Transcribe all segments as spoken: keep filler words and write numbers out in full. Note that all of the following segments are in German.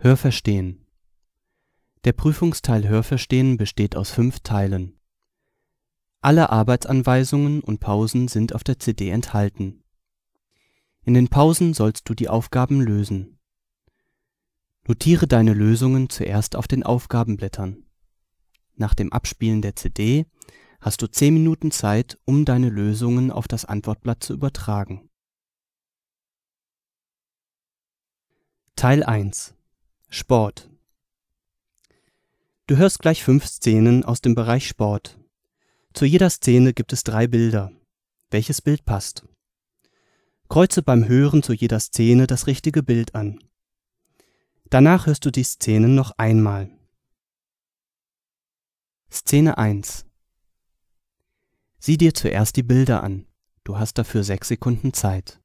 Hörverstehen. Der Prüfungsteil Hörverstehen besteht aus fünf Teilen. Alle Arbeitsanweisungen und Pausen sind auf der C D enthalten. In den Pausen sollst du die Aufgaben lösen. Notiere deine Lösungen zuerst auf den Aufgabenblättern. Nach dem Abspielen der C D hast du zehn Minuten Zeit, um deine Lösungen auf das Antwortblatt zu übertragen. Teil eins. Sport. Du hörst gleich fünf Szenen aus dem Bereich Sport. Zu jeder Szene gibt es drei Bilder. Welches Bild passt? Kreuze beim Hören zu jeder Szene das richtige Bild an. Danach hörst du die Szenen noch einmal. Szene eins. Sieh dir zuerst die Bilder an. Du hast dafür sechs Sekunden Zeit.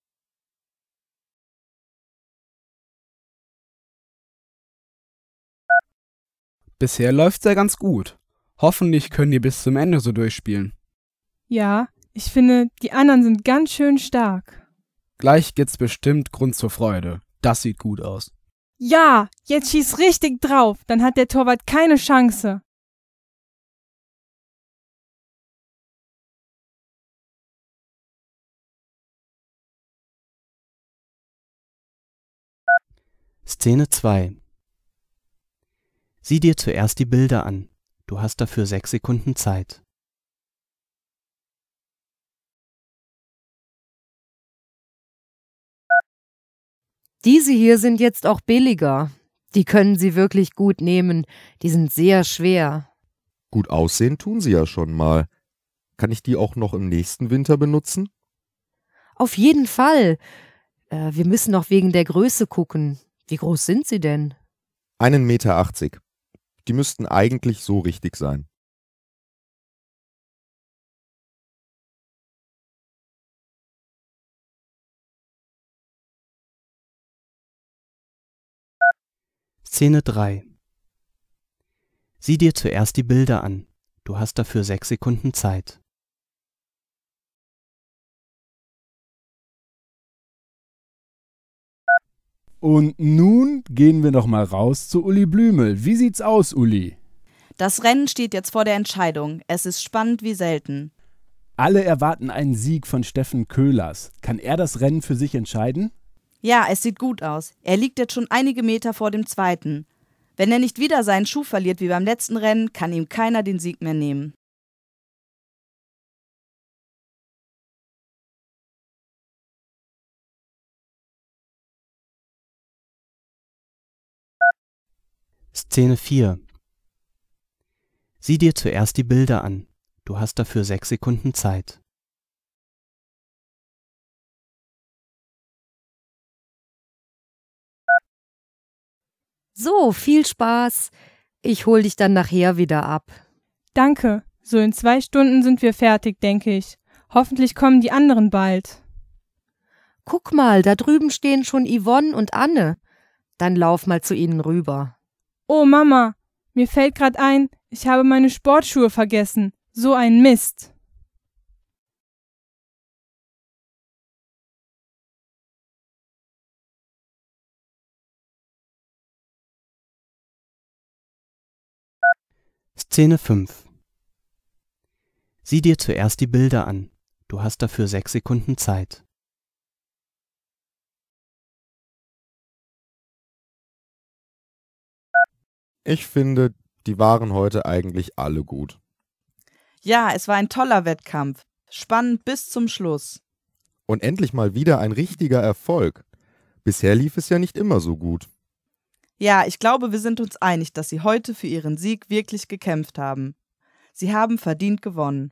Bisher läuft's ja ganz gut. Hoffentlich können die bis zum Ende so durchspielen. Ja, ich finde, die anderen sind ganz schön stark. Gleich gibt's bestimmt Grund zur Freude. Das sieht gut aus. Ja, jetzt schieß richtig drauf, dann hat der Torwart keine Chance. Szene zwei. Sieh dir zuerst die Bilder an. Du hast dafür sechs Sekunden Zeit. Diese hier sind jetzt auch billiger. Die können Sie wirklich gut nehmen. Die sind sehr schwer. Gut aussehen tun sie ja schon mal. Kann ich die auch noch im nächsten Winter benutzen? Auf jeden Fall. Äh, wir müssen noch wegen der Größe gucken. Wie groß sind sie denn? Einen Meter achtzig. Die müssten eigentlich so richtig sein. Szene drei. Sieh dir zuerst die Bilder an. Du hast dafür sechs Sekunden Zeit. Und nun gehen wir noch mal raus zu Uli Blümel. Wie sieht's aus, Uli? Das Rennen steht jetzt vor der Entscheidung. Es ist spannend wie selten. Alle erwarten einen Sieg von Steffen Köhlers. Kann er das Rennen für sich entscheiden? Ja, es sieht gut aus. Er liegt jetzt schon einige Meter vor dem Zweiten. Wenn er nicht wieder seinen Schuh verliert wie beim letzten Rennen, kann ihm keiner den Sieg mehr nehmen. Szene vier. Sieh dir zuerst die Bilder an. Du hast dafür sechs Sekunden Zeit. So, viel Spaß. Ich hol dich dann nachher wieder ab. Danke, so in zwei Stunden sind wir fertig, denke ich. Hoffentlich kommen die anderen bald. Guck mal, da drüben stehen schon Yvonne und Anne. Dann lauf mal zu ihnen rüber. Oh Mama, mir fällt grad ein, ich habe meine Sportschuhe vergessen. So ein Mist. Szene fünf. Sieh dir zuerst die Bilder an. Du hast dafür sechs Sekunden Zeit. Ich finde, die waren heute eigentlich alle gut. Ja, es war ein toller Wettkampf. Spannend bis zum Schluss. Und endlich mal wieder ein richtiger Erfolg. Bisher lief es ja nicht immer so gut. Ja, ich glaube, wir sind uns einig, dass sie heute für ihren Sieg wirklich gekämpft haben. Sie haben verdient gewonnen.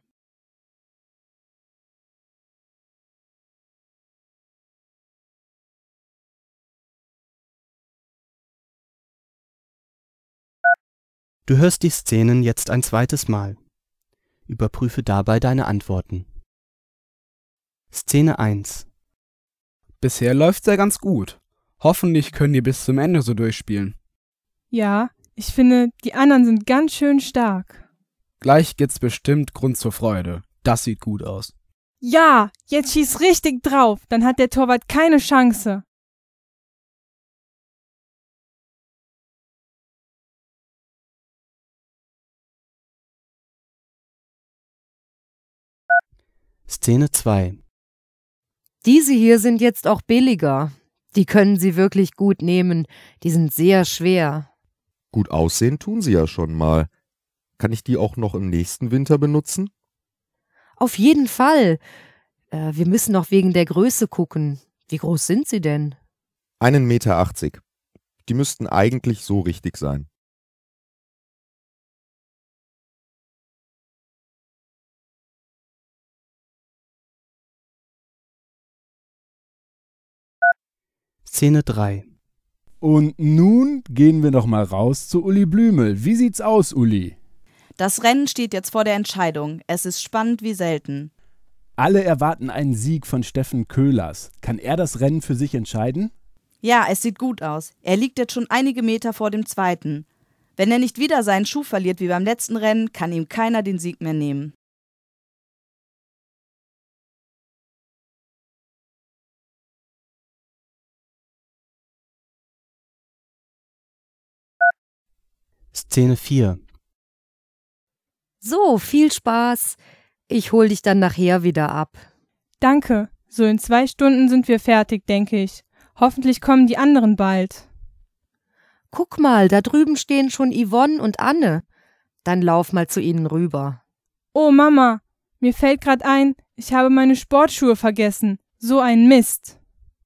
Du hörst die Szenen jetzt ein zweites Mal. Überprüfe dabei deine Antworten. Szene eins. Bisher läuft's ja ganz gut. Hoffentlich können die bis zum Ende so durchspielen. Ja, ich finde, die anderen sind ganz schön stark. Gleich gibt's bestimmt Grund zur Freude. Das sieht gut aus. Ja, jetzt schieß richtig drauf, dann hat der Torwart keine Chance. Szene zwei. Diese hier sind jetzt auch billiger. Die können Sie wirklich gut nehmen. Die sind sehr schwer. Gut aussehen tun sie ja schon mal. Kann ich die auch noch im nächsten Winter benutzen? Auf jeden Fall. Äh, wir müssen noch wegen der Größe gucken. Wie groß sind Sie denn? Einen Meter achtzig. Die müssten eigentlich so richtig sein. Szene drei. Und nun gehen wir noch mal raus zu Uli Blümel. Wie sieht's aus, Uli? Das Rennen steht jetzt vor der Entscheidung. Es ist spannend wie selten. Alle erwarten einen Sieg von Steffen Köhlers. Kann er das Rennen für sich entscheiden? Ja, es sieht gut aus. Er liegt jetzt schon einige Meter vor dem Zweiten. Wenn er nicht wieder seinen Schuh verliert wie beim letzten Rennen, kann ihm keiner den Sieg mehr nehmen. Szene vier. So, viel Spaß. Ich hol dich dann nachher wieder ab. Danke. So in zwei Stunden sind wir fertig, denke ich. Hoffentlich kommen die anderen bald. Guck mal, da drüben stehen schon Yvonne und Anne. Dann lauf mal zu ihnen rüber. Oh Mama, mir fällt grad ein, ich habe meine Sportschuhe vergessen. So ein Mist.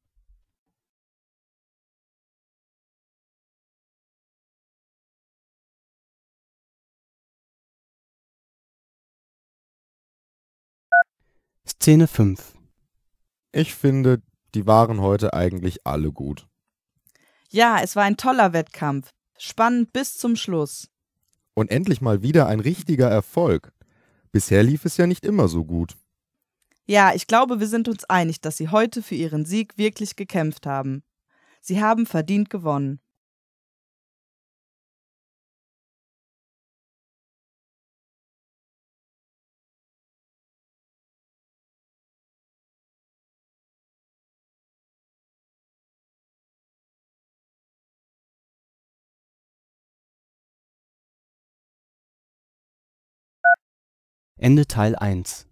Szene fünf. Ich finde, die waren heute eigentlich alle gut. Ja, es war ein toller Wettkampf. Spannend bis zum Schluss. Und endlich mal wieder ein richtiger Erfolg. Bisher lief es ja nicht immer so gut. Ja, ich glaube, wir sind uns einig, dass sie heute für ihren Sieg wirklich gekämpft haben. Sie haben verdient gewonnen. Ende Teil eins.